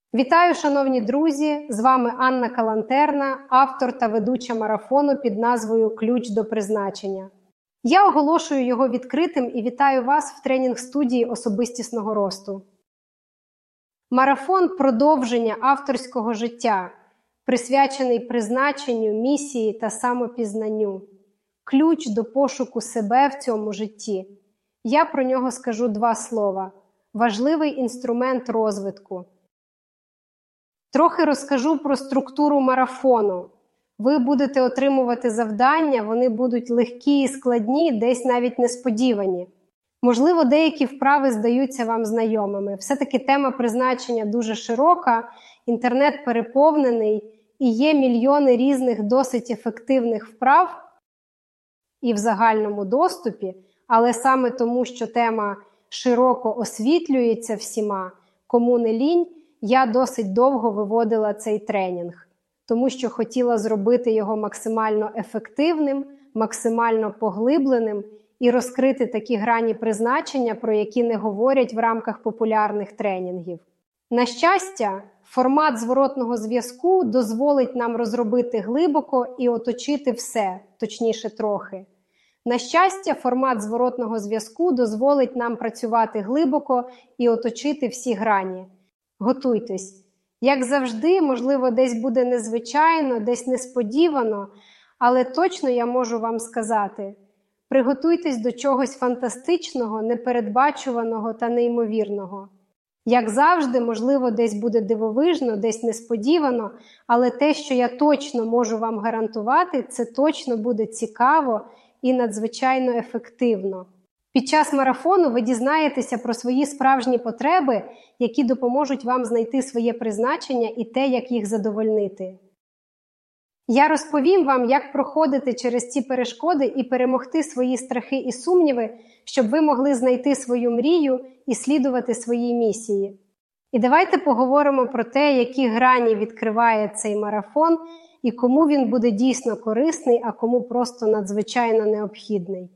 Вітаю, шановні друзі! З вами Анна Калантерна, автор та ведуча марафону під назвою «Ключ до призначення». Я оголошую його відкритим і вітаю вас в тренінг-студії особистісного росту. Марафон – продовження авторського життя, присвячений призначенню, місії та самопізнанню. Ключ до пошуку себе в цьому житті. Я про нього скажу два слова. Важливий інструмент розвитку. Трохи розкажу про структуру марафону. Ви будете отримувати завдання, вони будуть легкі і складні, десь навіть несподівані. Можливо, деякі вправи здаються вам знайомими. Все-таки тема призначення дуже широка, інтернет переповнений і є мільйони різних досить ефективних вправ і в загальному доступі, але саме тому, що тема широко освітлюється всіма, кому не лінь, я досить довго виводила цей тренінг, тому що хотіла зробити його максимально ефективним, максимально поглибленим і розкрити такі грані призначення, про які не говорять в рамках популярних тренінгів. На щастя, формат зворотного зв'язку дозволить нам розробити глибоко і оточити все, точніше трохи. На щастя, формат зворотного зв'язку дозволить нам працювати глибоко і оточити всі грані. Готуйтесь. Як завжди, можливо, десь буде незвичайно, десь несподівано, але точно я можу вам сказати, приготуйтесь до чогось фантастичного, непередбачуваного та неймовірного. Як завжди, можливо, десь буде дивовижно, десь несподівано, але те, що я точно можу вам гарантувати, це точно буде цікаво і надзвичайно ефективно. Під час марафону ви дізнаєтеся про свої справжні потреби, які допоможуть вам знайти своє призначення і те, як їх задовольнити. Я розповім вам, як проходити через ці перешкоди і перемогти свої страхи і сумніви, щоб ви могли знайти свою мрію і слідувати своїй місії. І давайте поговоримо про те, які грані відкриває цей марафон і кому він буде дійсно корисний, а кому просто надзвичайно необхідний.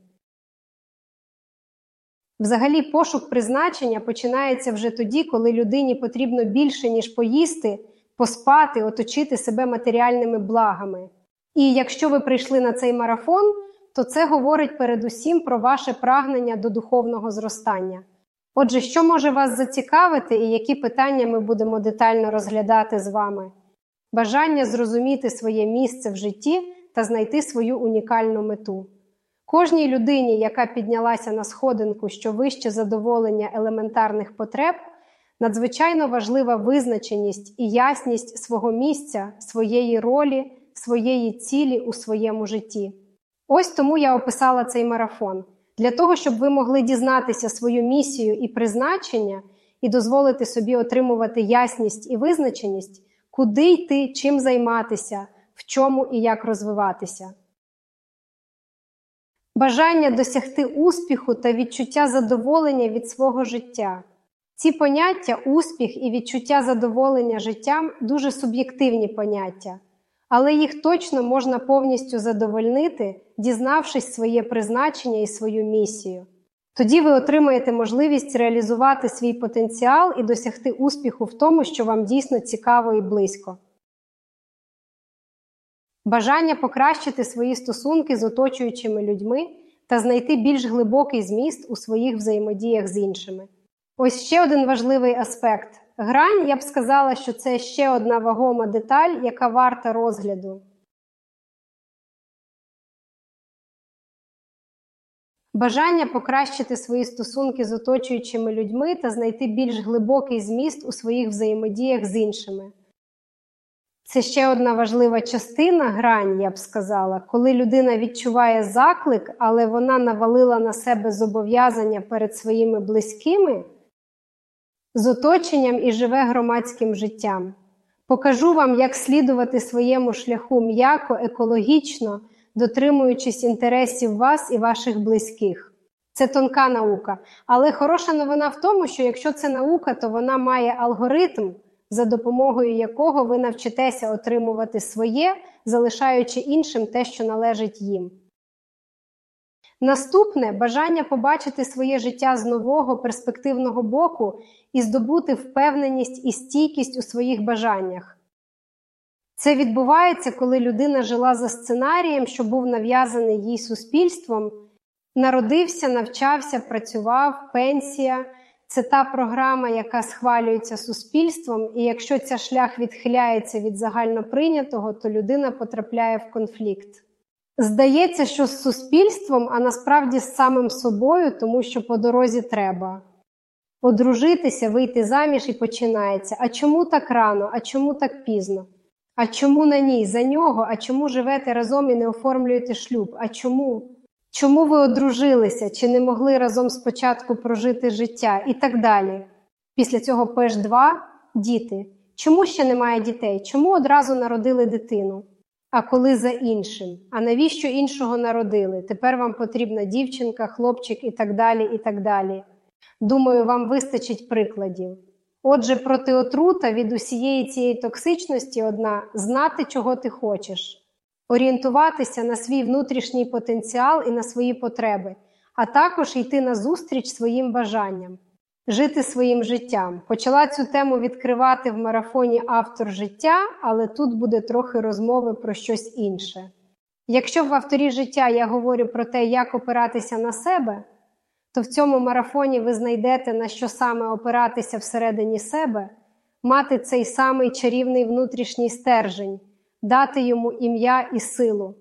Взагалі, пошук призначення починається вже тоді, коли людині потрібно більше, ніж поїсти, поспати, оточити себе матеріальними благами. І якщо ви прийшли на цей марафон, то це говорить передусім про ваше прагнення до духовного зростання. Отже, що може вас зацікавити і які питання ми будемо детально розглядати з вами? Бажання зрозуміти своє місце в житті та знайти свою унікальну мету. Кожній людині, яка піднялася на сходинку, що вище задоволення елементарних потреб, надзвичайно важлива визначеність і ясність свого місця, своєї ролі, своєї цілі у своєму житті. Ось тому я описала цей марафон. Для того, щоб ви могли дізнатися свою місію і призначення і дозволити собі отримувати ясність і визначеність, куди йти, чим займатися, в чому і як розвиватися. Бажання досягти успіху та відчуття задоволення від свого життя. Ці поняття, успіх і відчуття задоволення життям, дуже суб'єктивні поняття, але їх точно можна повністю задовольнити, дізнавшись своє призначення і свою місію. Тоді ви отримаєте можливість реалізувати свій потенціал і досягти успіху в тому, що вам дійсно цікаво і близько. Бажання покращити свої стосунки з оточуючими людьми та знайти більш глибокий зміст у своїх взаємодіях з іншими. Ось ще один важливий аспект. Грань, я б сказала, що це ще одна вагома деталь, яка варта розгляду. Бажання покращити свої стосунки з оточуючими людьми та знайти більш глибокий зміст у своїх взаємодіях з іншими. Це ще одна важлива частина, грань, я б сказала, коли людина відчуває заклик, але вона навалила на себе зобов'язання перед своїми близькими, з оточенням і живе громадським життям. Покажу вам, як слідувати своєму шляху м'яко, екологічно, дотримуючись інтересів вас і ваших близьких. Це тонка наука. Але хороша новина в тому, що якщо це наука, то вона має алгоритм, за допомогою якого ви навчитеся отримувати своє, залишаючи іншим те, що належить їм. Наступне – бажання побачити своє життя з нового перспективного боку і здобути впевненість і стійкість у своїх бажаннях. Це відбувається, коли людина жила за сценарієм, що був нав'язаний їй суспільством, народився, навчався, працював, пенсія – це та програма, яка схвалюється суспільством, і якщо ця шлях відхиляється від загальноприйнятого, то людина потрапляє в конфлікт. Здається, що з суспільством, а насправді з самим собою, тому що по дорозі треба. Одружитися, вийти заміж і починається. А чому так рано? А чому так пізно? А чому на ній? За нього? А чому живете разом і не оформлюєте шлюб? А чому? Чому ви одружилися? Чи не могли разом спочатку прожити життя? І так далі. Після цього ПЕШ-2 – діти. Чому ще немає дітей? Чому одразу народили дитину? А коли за іншим? А навіщо іншого народили? Тепер вам потрібна дівчинка, хлопчик і так далі, і так далі. Думаю, вам вистачить прикладів. Отже, протиотрута від усієї цієї токсичності одна – знати, чого ти хочеш. Орієнтуватися на свій внутрішній потенціал і на свої потреби, а також йти назустріч своїм бажанням. Жити своїм життям. Почала цю тему відкривати в марафоні «Автор життя», але тут буде трохи розмови про щось інше. Якщо в «Авторі життя» я говорю про те, як опиратися на себе, то в цьому марафоні ви знайдете, на що саме опиратися всередині себе, мати цей самий чарівний внутрішній стержень, дати йому ім'я і силу.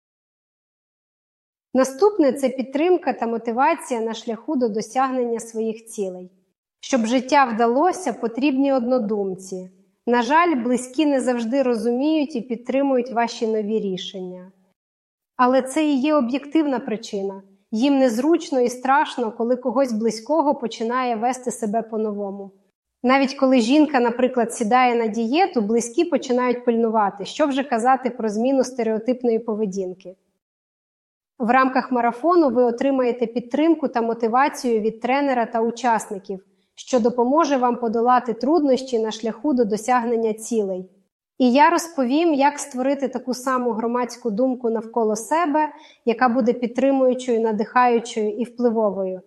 Наступне – це підтримка та мотивація на шляху до досягнення своїх цілей. Щоб життя вдалося, потрібні однодумці. На жаль, близькі не завжди розуміють і підтримують ваші нові рішення. Але це і є об'єктивна причина. Їм незручно і страшно, коли когось близького починає вести себе по-новому. Навіть коли жінка, наприклад, сідає на дієту, близькі починають пильнувати, що вже казати про зміну стереотипної поведінки. В рамках марафону ви отримаєте підтримку та мотивацію від тренера та учасників, що допоможе вам подолати труднощі на шляху до досягнення цілей. І я розповім, як створити таку саму громадську думку навколо себе, яка буде підтримуючою, надихаючою і впливовою.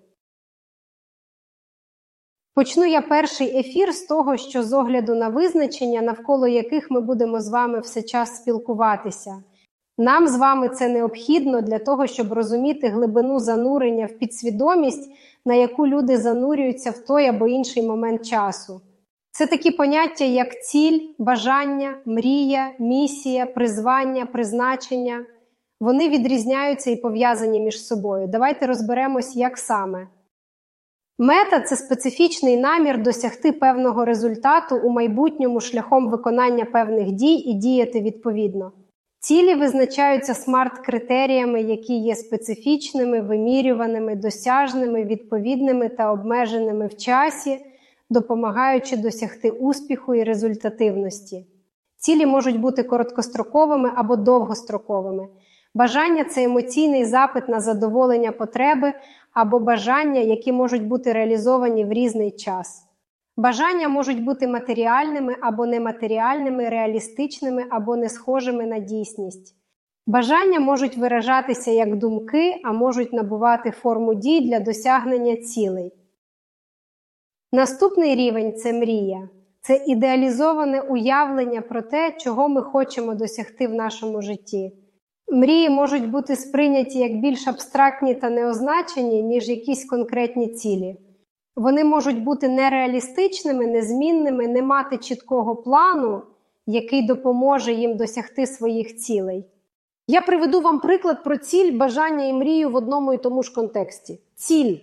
Почну я перший ефір з того, що з огляду на визначення, навколо яких ми будемо з вами все час спілкуватися. Нам з вами це необхідно для того, щоб розуміти глибину занурення в підсвідомість, на яку люди занурюються в той або інший момент часу. Це такі поняття, як ціль, бажання, мрія, місія, призвання, призначення. Вони відрізняються і пов'язані між собою. Давайте розберемось, як саме. Мета – це специфічний намір досягти певного результату у майбутньому шляхом виконання певних дій і діяти відповідно. Цілі визначаються смарт-критеріями, які є специфічними, вимірюваними, досяжними, відповідними та обмеженими в часі, допомагаючи досягти успіху і результативності. Цілі можуть бути короткостроковими або довгостроковими. Бажання – це емоційний запит на задоволення потреби або бажання, які можуть бути реалізовані в різний час. Бажання можуть бути матеріальними або нематеріальними, реалістичними або не схожими на дійсність. Бажання можуть виражатися як думки, а можуть набувати форму дій для досягнення цілей. Наступний рівень – це мрія. Це ідеалізоване уявлення про те, чого ми хочемо досягти в нашому житті. Мрії можуть бути сприйняті як більш абстрактні та неозначені, ніж якісь конкретні цілі. Вони можуть бути нереалістичними, незмінними, не мати чіткого плану, який допоможе їм досягти своїх цілей. Я приведу вам приклад про ціль, бажання і мрію в одному і тому ж контексті. Ціль.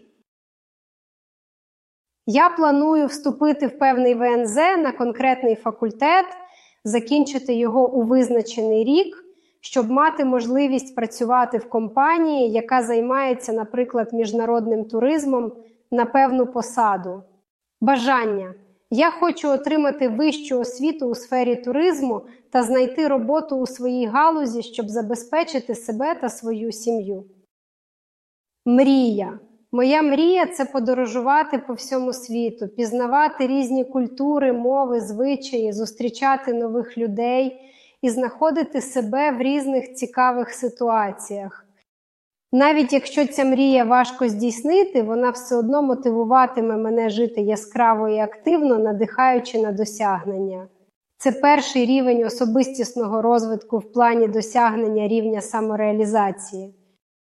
Я планую вступити в певний ВНЗ на конкретний факультет, закінчити його у визначений рік, щоб мати можливість працювати в компанії, яка займається, наприклад, міжнародним туризмом, на певну посаду. Бажання. Я хочу отримати вищу освіту у сфері туризму та знайти роботу у своїй галузі, щоб забезпечити себе та свою сім'ю. Мрія. Моя мрія – це подорожувати по всьому світу, пізнавати різні культури, мови, звичаї, зустрічати нових людей і знаходити себе в різних цікавих ситуаціях. Навіть якщо ця мрія важко здійснити, вона все одно мотивуватиме мене жити яскраво і активно, надихаючи на досягнення. Це перший рівень особистісного розвитку в плані досягнення рівня самореалізації.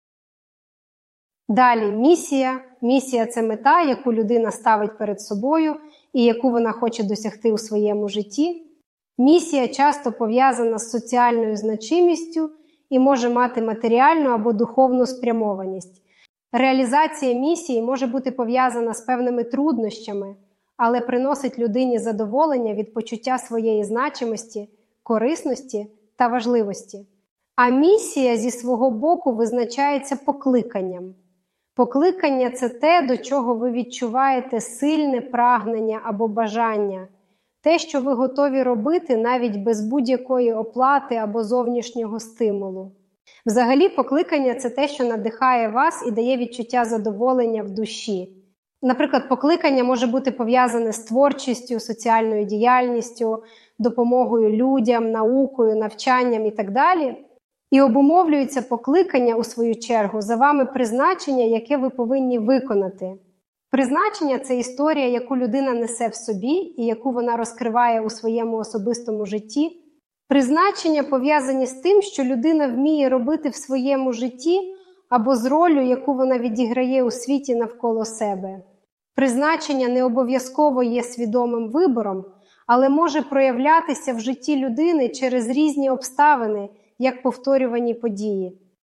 Далі місія. Місія – це мета, яку людина ставить перед собою і яку вона хоче досягти у своєму житті. Місія часто пов'язана з соціальною значимістю і може мати матеріальну або духовну спрямованість. Реалізація місії може бути пов'язана з певними труднощами, але приносить людині задоволення від почуття своєї значимості, корисності та важливості. А місія зі свого боку визначається покликанням. Покликання – це те, до чого ви відчуваєте сильне прагнення або бажання. Те, що ви готові робити навіть без будь-якої оплати або зовнішнього стимулу. Взагалі, покликання – це те, що надихає вас і дає відчуття задоволення в душі. Наприклад, покликання може бути пов'язане з творчістю, соціальною діяльністю, допомогою людям, наукою, навчанням і так далі. І обумовлюється покликання, у свою чергу, за вами призначення, яке ви повинні виконати. Призначення – це історія, яку людина несе в собі і яку вона розкриває у своєму особистому житті. Призначення пов'язані з тим, що людина вміє робити в своєму житті або з роллю, яку вона відіграє у світі навколо себе. Призначення не обов'язково є свідомим вибором, але може проявлятися в житті людини через різні обставини, як повторювані події.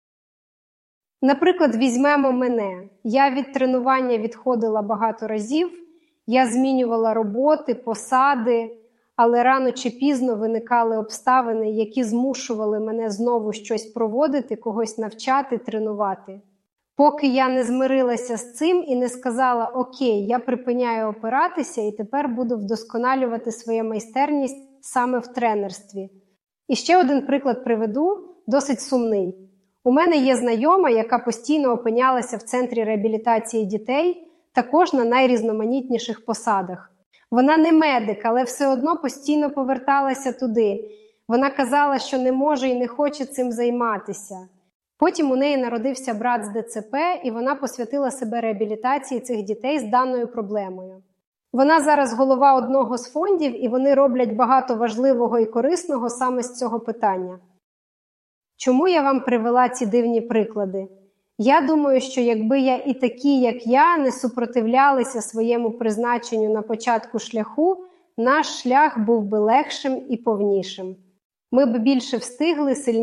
Наприклад, візьмемо мене. Я від тренування відходила багато разів, я змінювала роботи, посади, але рано чи пізно виникали обставини, які змушували мене знову щось проводити, когось навчати, тренувати. Поки я не змирилася з цим і не сказала: «Окей, я припиняю опиратися і тепер буду вдосконалювати свою майстерність саме в тренерстві». І ще один приклад приведу, досить сумний. У мене є знайома, яка постійно опинялася в центрі реабілітації дітей, також на найрізноманітніших посадах. Вона не медик, але все одно постійно поверталася туди. Вона казала, що не може і не хоче цим займатися. Потім у неї народився брат з ДЦП, і вона посвятила себе реабілітації цих дітей з даною проблемою. Вона зараз голова одного з фондів, і вони роблять багато важливого і корисного саме з цього питання. Чому я вам привела ці дивні приклади? Я думаю, що якби я і такі, як я, не супротивлялися своєму призначенню на початку шляху, наш шлях був би легшим і повнішим. Ми б більше встигли, сильніше